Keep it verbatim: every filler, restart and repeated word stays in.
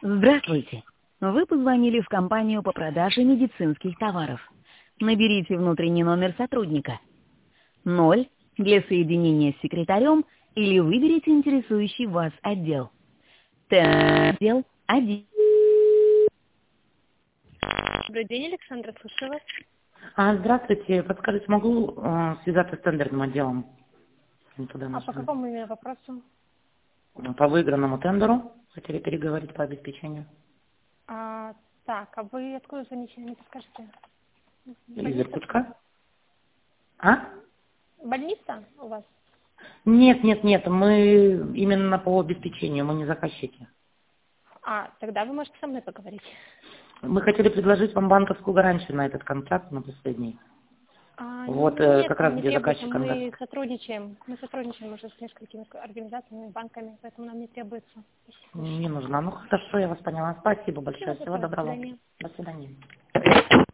Здравствуйте. Вы позвонили в компанию по продаже медицинских товаров. Наберите внутренний номер сотрудника. Ноль для соединения с секретарем или выберите интересующий вас отдел. Т отдел один. Добрый день, Александра, слушаю вас. А, здравствуйте. Подскажите, могу э, связаться с тендерным отделом? Туда А по нужно. какому именно вопросу? По выигранному тендеру хотели переговорить по обеспечению. А, так, а вы откуда звоните, не подскажете? Из Больница? Иркутска? А? Больница у вас? Нет, нет, нет. Мы именно по обеспечению, мы не заказчики. А, тогда вы можете со мной поговорить. Мы хотели предложить вам банковскую гарантию на этот контракт, на последний. А, Вот э, нет, как раз нам не где требуется, заказчик контракт. мы сотрудничаем. Мы сотрудничаем уже с несколькими организациями, банками, поэтому нам не требуется. Не нужна. Ну хорошо, я вас поняла. Спасибо Всего большое. Всего доброго, до доброго. свидания. До свидания.